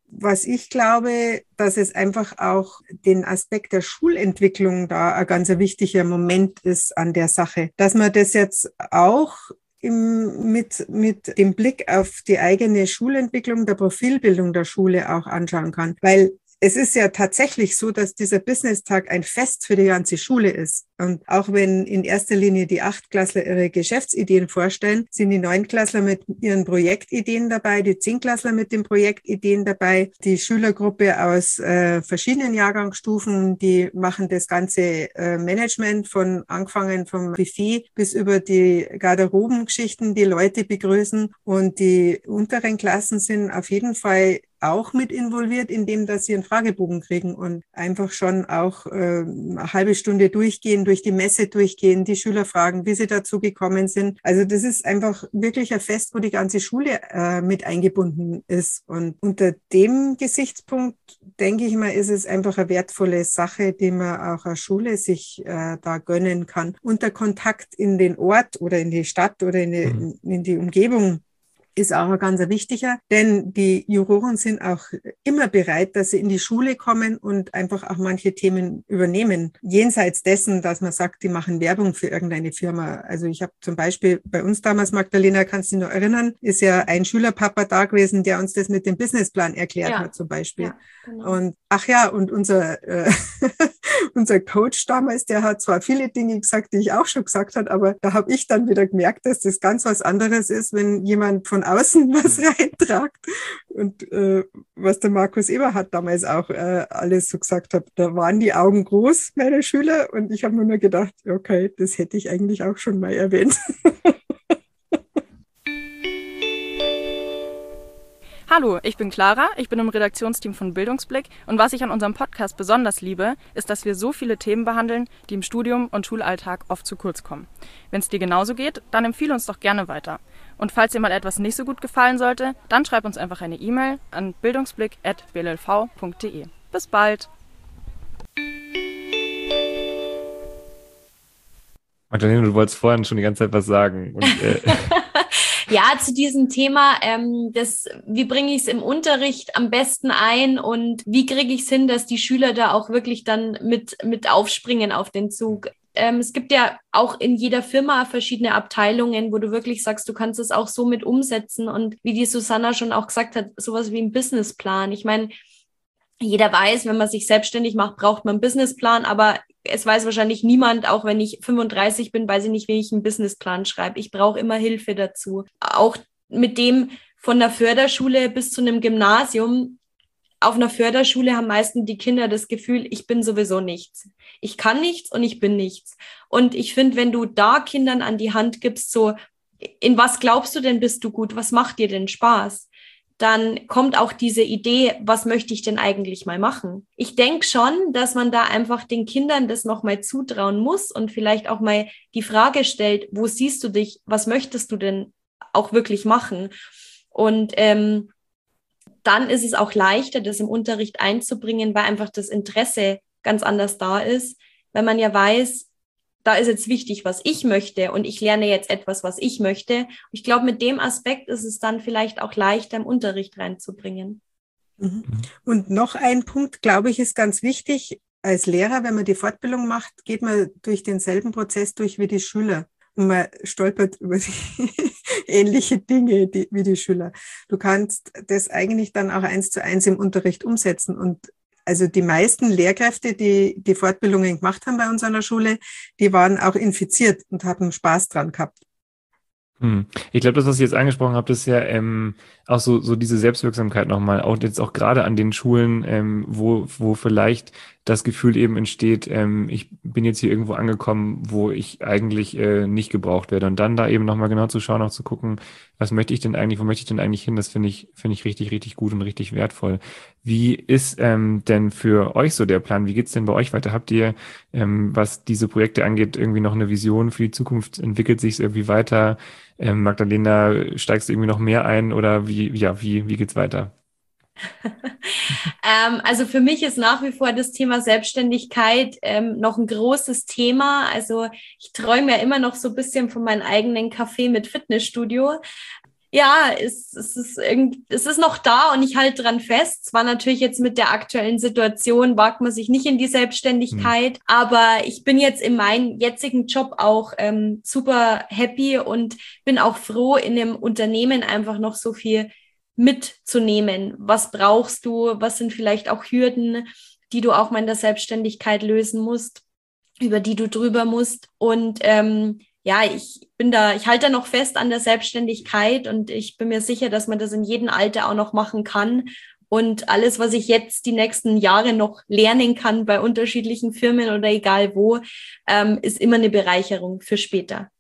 was ich glaube, dass es einfach auch den Aspekt der Schulentwicklung da ein ganz wichtiger Moment ist an der Sache, dass man das jetzt auch Im, mit, mit dem Blick auf die eigene Schulentwicklung, der Profilbildung der Schule auch anschauen kann. Weil es ist ja tatsächlich so, dass dieser Business-Tag ein Fest für die ganze Schule ist. Und auch wenn in erster Linie die Achtklässler ihre Geschäftsideen vorstellen, sind die Neunklässler mit ihren Projektideen dabei, die Zehnklässler mit den Projektideen dabei, die Schülergruppe aus äh, verschiedenen Jahrgangsstufen, die machen das ganze äh, Management von angefangen vom Buffet bis über die Garderobengeschichten, die Leute begrüßen. Und die unteren Klassen sind auf jeden Fall auch mit involviert, indem dass sie einen Fragebogen kriegen und einfach schon auch äh, eine halbe Stunde durchgehen, durch die Messe durchgehen, die Schüler fragen, wie sie dazu gekommen sind. Also das ist einfach wirklich ein Fest, wo die ganze Schule äh, mit eingebunden ist. Und unter dem Gesichtspunkt, denke ich mal, ist es einfach eine wertvolle Sache, die man auch als Schule sich äh, da gönnen kann. Und der Kontakt in den Ort oder in die Stadt oder in die, mhm. in die Umgebung ist auch ein ganz wichtiger, denn die Juroren sind auch immer bereit, dass sie in die Schule kommen und einfach auch manche Themen übernehmen. Jenseits dessen, dass man sagt, die machen Werbung für irgendeine Firma. Also ich habe zum Beispiel bei uns damals, Magdalena, kannst du dich noch erinnern, ist ja ein Schülerpapa da gewesen, der uns das mit dem Businessplan erklärt ja. hat zum Beispiel. Ja, genau. Und ach ja, und unser äh, unser Coach damals, der hat zwar viele Dinge gesagt, die ich auch schon gesagt habe, aber da habe ich dann wieder gemerkt, dass das ganz was anderes ist, wenn jemand von außen was reintragt. Und äh, was der Markus Eberhardt damals auch äh, alles so gesagt hat, da waren die Augen groß, meine Schüler, und ich habe mir nur gedacht, okay, das hätte ich eigentlich auch schon mal erwähnt. Hallo, ich bin Clara, ich bin im Redaktionsteam von Bildungsblick und was ich an unserem Podcast besonders liebe, ist, dass wir so viele Themen behandeln, die im Studium und Schulalltag oft zu kurz kommen. Wenn es dir genauso geht, dann empfehle uns doch gerne weiter. Und falls dir mal etwas nicht so gut gefallen sollte, dann schreib uns einfach eine E-Mail an bildungsblick at b l l v punkt d e. Bis bald! Magdalena, du wolltest vorhin schon die ganze Zeit was sagen. Und, äh Ja, zu diesem Thema, ähm, das, wie bringe ich es im Unterricht am besten ein und wie kriege ich es hin, dass die Schüler da auch wirklich dann mit, mit aufspringen auf den Zug. Ähm, es gibt ja auch in jeder Firma verschiedene Abteilungen, wo du wirklich sagst, du kannst es auch so mit umsetzen und wie die Susanna schon auch gesagt hat, sowas wie ein Businessplan. Ich meine, jeder weiß, wenn man sich selbstständig macht, braucht man einen Businessplan, aber es weiß wahrscheinlich niemand, auch wenn ich fünfunddreißig bin, weiß ich nicht, wie ich einen Businessplan schreibe. Ich brauche immer Hilfe dazu. Auch mit dem von der Förderschule bis zu einem Gymnasium. Auf einer Förderschule haben meistens die Kinder das Gefühl, ich bin sowieso nichts. Ich kann nichts und ich bin nichts. Und ich finde, wenn du da Kindern an die Hand gibst, so, in was glaubst du denn, bist du gut? Was macht dir denn Spaß? Dann kommt auch diese Idee, was möchte ich denn eigentlich mal machen? Ich denke schon, dass man da einfach den Kindern das nochmal zutrauen muss und vielleicht auch mal die Frage stellt, wo siehst du dich, was möchtest du denn auch wirklich machen? Und ähm, dann ist es auch leichter, das im Unterricht einzubringen, weil einfach das Interesse ganz anders da ist, weil man ja weiß, da ist jetzt wichtig, was ich möchte und ich lerne jetzt etwas, was ich möchte. Ich glaube, mit dem Aspekt ist es dann vielleicht auch leichter, im Unterricht reinzubringen. Und noch ein Punkt, glaube ich, ist ganz wichtig. Als Lehrer, wenn man die Fortbildung macht, geht man durch denselben Prozess durch wie die Schüler. Und man stolpert über die ähnliche Dinge die, wie die Schüler. Du kannst das eigentlich dann auch eins zu eins im Unterricht umsetzen. Und also die meisten Lehrkräfte, die die Fortbildungen gemacht haben bei uns an der Schule, die waren auch infiziert und haben Spaß dran gehabt. Hm. Ich glaube, das, was ihr jetzt angesprochen habt, ist ja ähm, auch so so diese Selbstwirksamkeit nochmal, auch jetzt auch gerade an den Schulen, ähm, wo wo vielleicht das Gefühl eben entsteht, ähm, ich bin jetzt hier irgendwo angekommen, wo ich eigentlich äh, nicht gebraucht werde. Und dann da eben nochmal genau zu schauen, auch zu gucken, was möchte ich denn eigentlich, wo möchte ich denn eigentlich hin? Das finde ich finde ich richtig, richtig gut und richtig wertvoll. Wie ist ähm, denn für euch so der Plan? Wie geht's denn bei euch weiter? Habt ihr, ähm, was diese Projekte angeht, irgendwie noch eine Vision für die Zukunft? Entwickelt sich es irgendwie weiter? Ähm, Magdalena, steigst du irgendwie noch mehr ein oder wie, ja, wie, wie geht's weiter? ähm, also für mich ist nach wie vor das Thema Selbstständigkeit ähm, noch ein großes Thema. Also ich träume ja immer noch so ein bisschen von meinem eigenen Café mit Fitnessstudio. Ja, es, es, ist irgend, es ist noch da und ich halte dran fest. Zwar natürlich jetzt mit der aktuellen Situation wagt man sich nicht in die Selbstständigkeit, hm. aber ich bin jetzt in meinem jetzigen Job auch ähm, super happy und bin auch froh, in dem Unternehmen einfach noch so viel mitzunehmen. Was brauchst du? Was sind vielleicht auch Hürden, die du auch mal in der Selbstständigkeit lösen musst, über die du drüber musst? Und ähm, ja, ich bin da, ich halte da noch fest an der Selbstständigkeit und ich bin mir sicher, dass man das in jedem Alter auch noch machen kann. Und alles, was ich jetzt die nächsten Jahre noch lernen kann bei unterschiedlichen Firmen oder egal wo, ähm, ist immer eine Bereicherung für später.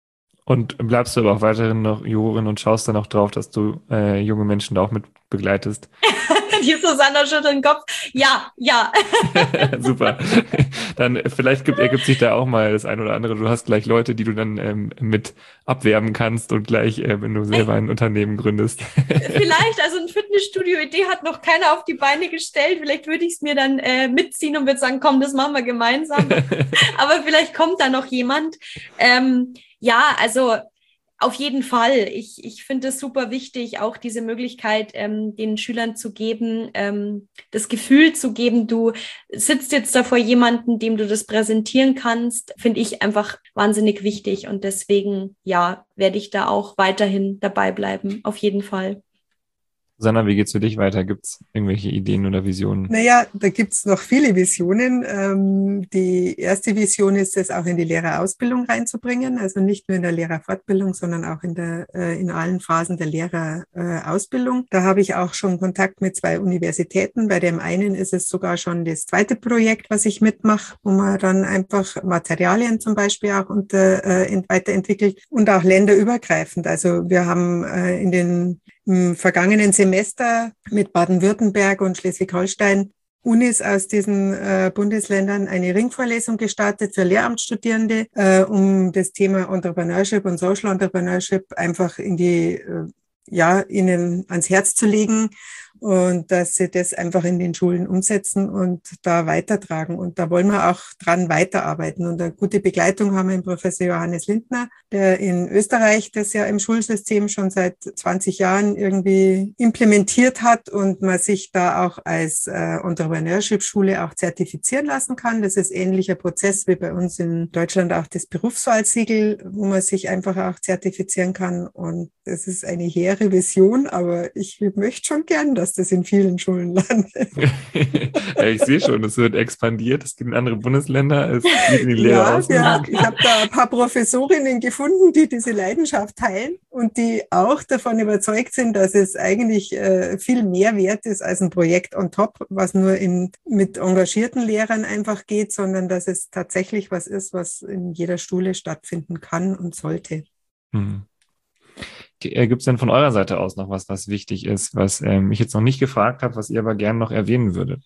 Und bleibst du aber auch weiterhin noch Jurorin und schaust dann auch drauf, dass du äh, junge Menschen da auch mit begleitest? Die Susanna schüttelt den Kopf. Ja, ja. Super. Dann vielleicht gibt, ergibt sich da auch mal das ein oder andere. Du hast gleich Leute, die du dann ähm, mit abwerben kannst und gleich, äh, wenn du selber ein Unternehmen gründest. Vielleicht, also ein Fitnessstudio-Idee hat noch keiner auf die Beine gestellt. Vielleicht würde ich es mir dann äh, mitziehen und würde sagen, komm, das machen wir gemeinsam. Aber vielleicht kommt da noch jemand. Ähm, ja, also auf jeden Fall. Ich, ich finde es super wichtig, auch diese Möglichkeit ähm, den Schülern zu geben, ähm, das Gefühl zu geben, du sitzt jetzt da vor jemandem, dem du das präsentieren kannst, finde ich einfach wahnsinnig wichtig. Und deswegen, ja, werde ich da auch weiterhin dabei bleiben, auf jeden Fall. Susanna, wie geht's für dich weiter? Gibt's irgendwelche Ideen oder Visionen? Naja, da gibt's noch viele Visionen. Ähm, die erste Vision ist es, auch in die Lehrerausbildung reinzubringen. Also nicht nur in der Lehrerfortbildung, sondern auch in der äh, in allen Phasen der Lehrerausbildung. Äh, da habe ich auch schon Kontakt mit zwei Universitäten. Bei dem einen ist es sogar schon das zweite Projekt, was ich mitmache, wo man dann einfach Materialien zum Beispiel auch unter, äh, weiterentwickelt und auch länderübergreifend. Also wir haben äh, in den im vergangenen Semester mit Baden-Württemberg und Schleswig-Holstein Unis aus diesen äh, Bundesländern eine Ringvorlesung gestartet für Lehramtsstudierende, äh, um das Thema Entrepreneurship und Social Entrepreneurship einfach in die, äh, ja, ihnen ans Herz zu legen und dass sie das einfach in den Schulen umsetzen und da weitertragen. Und da wollen wir auch dran weiterarbeiten. Und eine gute Begleitung haben wir im Professor Johannes Lindner, der in Österreich das ja im Schulsystem schon seit zwanzig Jahren irgendwie implementiert hat und man sich da auch als äh, Entrepreneurship-Schule auch zertifizieren lassen kann. Das ist ähnlicher Prozess wie bei uns in Deutschland auch das Berufswahlsiegel, wo man sich einfach auch zertifizieren kann. Und das ist eine hehre Vision, aber ich möchte schon gern, dass das in vielen Schulen landet. Ja, ich sehe schon, es wird expandiert, es geht in andere Bundesländer, es geht in die Lehrerausbildung. Ja, ich habe da ein paar Professorinnen gefunden, die diese Leidenschaft teilen und die auch davon überzeugt sind, dass es eigentlich äh, viel mehr wert ist als ein Projekt on top, was nur in, mit engagierten Lehrern einfach geht, sondern dass es tatsächlich was ist, was in jeder Schule stattfinden kann und sollte. Hm. Gibt es denn von eurer Seite aus noch was, was wichtig ist, was ähm, ich jetzt noch nicht gefragt habe, was ihr aber gerne noch erwähnen würdet?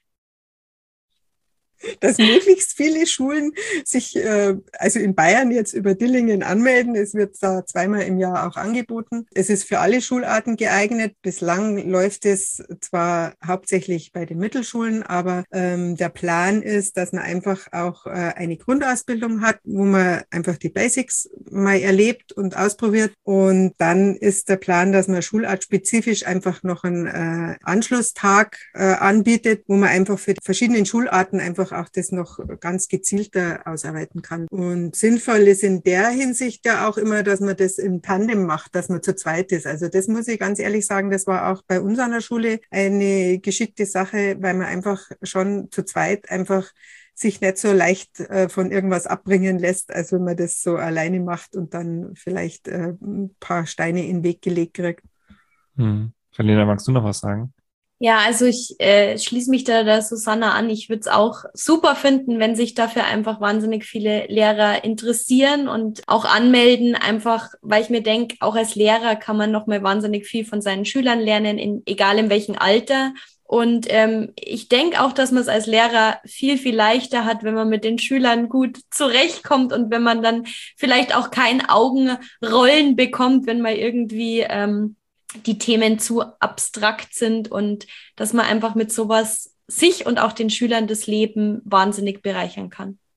Dass möglichst viele Schulen sich, äh, also in Bayern jetzt über Dillingen anmelden. Es wird da zweimal im Jahr auch angeboten. Es ist für alle Schularten geeignet. Bislang läuft es zwar hauptsächlich bei den Mittelschulen, aber ähm, der Plan ist, dass man einfach auch äh, eine Grundausbildung hat, wo man einfach die Basics mal erlebt und ausprobiert. Und dann ist der Plan, dass man schulartspezifisch einfach noch einen äh, Anschlusstag äh, anbietet, wo man einfach für die verschiedenen Schularten einfach auch das noch ganz gezielter ausarbeiten kann. Und sinnvoll ist in der Hinsicht ja auch immer, dass man das im Tandem macht, dass man zu zweit ist. Also das muss ich ganz ehrlich sagen, das war auch bei uns an der Schule eine geschickte Sache, weil man einfach schon zu zweit einfach sich nicht so leicht äh, von irgendwas abbringen lässt, als wenn man das so alleine macht und dann vielleicht äh, ein paar Steine in den Weg gelegt kriegt. Hm. Verlena, magst du noch was sagen? Ja, also ich äh, schließe mich da der Susanna an. Ich würde es auch super finden, wenn sich dafür einfach wahnsinnig viele Lehrer interessieren und auch anmelden, einfach weil ich mir denke, auch als Lehrer kann man nochmal wahnsinnig viel von seinen Schülern lernen, in, egal in welchem Alter. Und ähm, ich denke auch, dass man es als Lehrer viel, viel leichter hat, wenn man mit den Schülern gut zurechtkommt und wenn man dann vielleicht auch kein Augenrollen bekommt, wenn man irgendwie ähm, die Themen zu abstrakt sind und dass man einfach mit sowas sich und auch den Schülern das Leben wahnsinnig bereichern kann.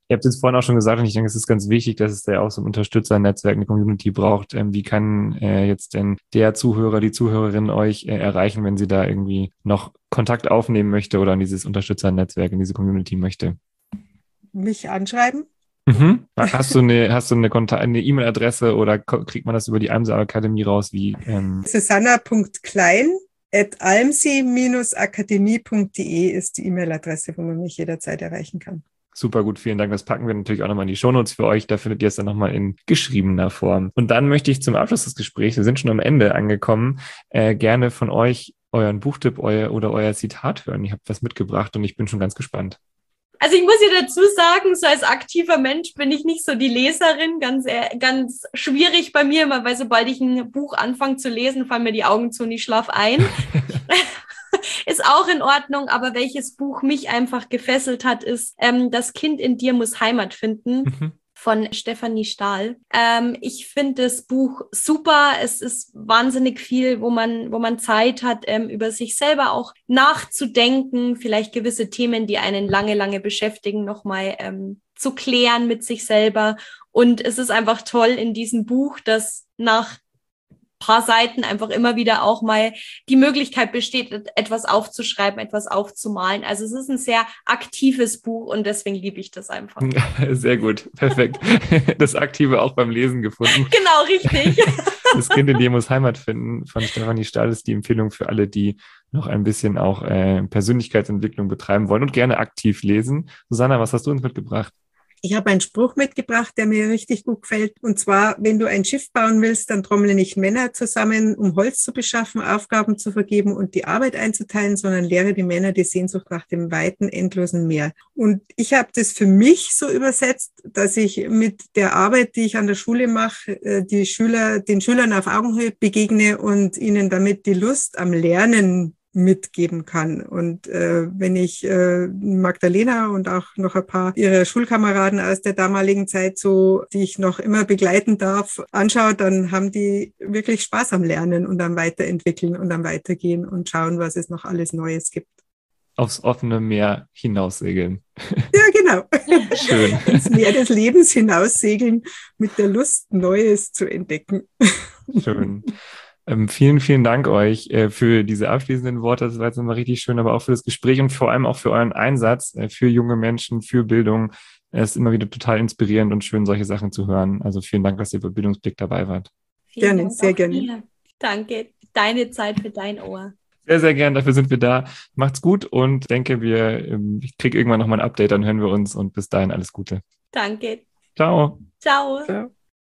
Ihr habt es vorhin auch schon gesagt und ich denke, es ist ganz wichtig, dass es da ja auch so ein Unterstützernetzwerk, eine Community braucht. Ähm, wie kann äh, jetzt denn der Zuhörer, die Zuhörerin euch äh, erreichen, wenn sie da irgendwie noch Kontakt aufnehmen möchte oder in dieses Unterstützernetzwerk, in diese Community möchte? Mich anschreiben. Mhm. Hast du eine, hast du eine Kontakt, eine E-Mail-Adresse oder kriegt man das über die Almsee Akademie raus? Wie? Ähm Susanna Punkt klein at almsee Bindestrich akademie Punkt de ist die E-Mail-Adresse, wo man mich jederzeit erreichen kann. Super gut, vielen Dank. Das packen wir natürlich auch nochmal in die Shownotes für euch. Da findet ihr es dann nochmal in geschriebener Form. Und dann möchte ich zum Abschluss des Gesprächs, wir sind schon am Ende angekommen, äh, gerne von euch euren Buchtipp euer, oder euer Zitat hören. Ihr habt was mitgebracht und ich bin schon ganz gespannt. Also ich muss ja dazu sagen, so als aktiver Mensch bin ich nicht so die Leserin, ganz ganz schwierig bei mir, immer, weil sobald ich ein Buch anfange zu lesen, fallen mir die Augen zu und ich schlafe ein. Ist auch in Ordnung, aber welches Buch mich einfach gefesselt hat, ist ähm, Das Kind in dir muss Heimat finden. Mhm. Von Stefanie Stahl. Ähm, ich finde das Buch super. Es ist wahnsinnig viel, wo man, wo man Zeit hat, ähm, über sich selber auch nachzudenken, vielleicht gewisse Themen, die einen lange, lange beschäftigen, nochmal ähm, zu klären mit sich selber. Und es ist einfach toll in diesem Buch, dass nach paar Seiten einfach immer wieder auch mal die Möglichkeit besteht, etwas aufzuschreiben, etwas aufzumalen. Also es ist ein sehr aktives Buch und deswegen liebe ich das einfach. Sehr gut, perfekt. Das Aktive auch beim Lesen gefunden. Genau, richtig. Das Kind in dir muss Heimat finden von Stefanie Stahl ist die Empfehlung für alle, die noch ein bisschen auch äh, Persönlichkeitsentwicklung betreiben wollen und gerne aktiv lesen. Susanna, was hast du uns mitgebracht? Ich habe einen Spruch mitgebracht, der mir richtig gut gefällt. Und zwar, wenn du ein Schiff bauen willst, dann trommle nicht Männer zusammen, um Holz zu beschaffen, Aufgaben zu vergeben und die Arbeit einzuteilen, sondern lehre die Männer die Sehnsucht nach dem weiten, endlosen Meer. Und ich habe das für mich so übersetzt, dass ich mit der Arbeit, die ich an der Schule mache, die Schüler, den Schülern auf Augenhöhe begegne und ihnen damit die Lust am Lernen mitgeben kann. Und äh, wenn ich äh, Magdalena und auch noch ein paar ihrer Schulkameraden aus der damaligen Zeit, so die ich noch immer begleiten darf, anschaue, dann haben die wirklich Spaß am Lernen und am Weiterentwickeln und am Weitergehen und schauen, was es noch alles Neues gibt. Aufs offene Meer hinaussegeln. Ja, genau. Schön. Ins Meer des Lebens hinaussegeln mit der Lust, Neues zu entdecken. Schön. Ähm, vielen, vielen Dank euch äh, für diese abschließenden Worte. Das war jetzt nochmal richtig schön, aber auch für das Gespräch und vor allem auch für euren Einsatz äh, für junge Menschen, für Bildung. Es ist immer wieder total inspirierend und schön, solche Sachen zu hören. Also vielen Dank, dass ihr bei Bildungsblick dabei wart. Vielen gerne, Dank sehr gerne. Dir. Danke. Deine Zeit für dein Ohr. Sehr, sehr gern. Dafür sind wir da. Macht's gut und denke, wir, ähm, ich kriege irgendwann nochmal ein Update, dann hören wir uns und bis dahin alles Gute. Danke. Ciao. Ciao. Ciao.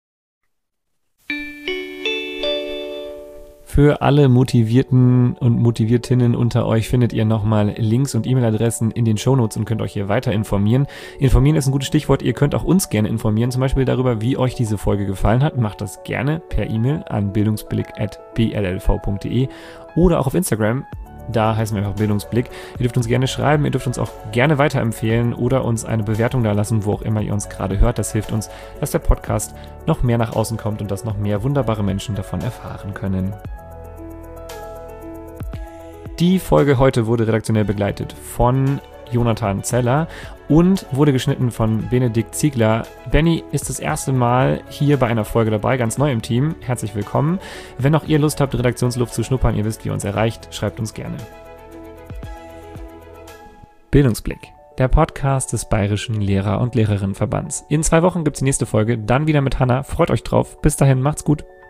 Für alle Motivierten und Motiviertinnen unter euch findet ihr nochmal Links und E-Mail-Adressen in den Shownotes und könnt euch hier weiter informieren. Informieren ist ein gutes Stichwort. Ihr könnt auch uns gerne informieren, zum Beispiel darüber, wie euch diese Folge gefallen hat. Macht das gerne per E-Mail an bildungsblick at b l l v punkt de oder auch auf Instagram. Da heißen wir einfach Bildungsblick. Ihr dürft uns gerne schreiben, ihr dürft uns auch gerne weiterempfehlen oder uns eine Bewertung da lassen, wo auch immer ihr uns gerade hört. Das hilft uns, dass der Podcast noch mehr nach außen kommt und dass noch mehr wunderbare Menschen davon erfahren können. Die Folge heute wurde redaktionell begleitet von Jonathan Zeller und wurde geschnitten von Benedikt Ziegler. Benny ist das erste Mal hier bei einer Folge dabei, ganz neu im Team. Herzlich willkommen. Wenn auch ihr Lust habt, Redaktionsluft zu schnuppern, ihr wisst, wie ihr uns erreicht, schreibt uns gerne. Bildungsblick, der Podcast des Bayerischen Lehrer- und Lehrerinnenverbands. In zwei Wochen gibt es die nächste Folge, dann wieder mit Hanna. Freut euch drauf. Bis dahin, macht's gut.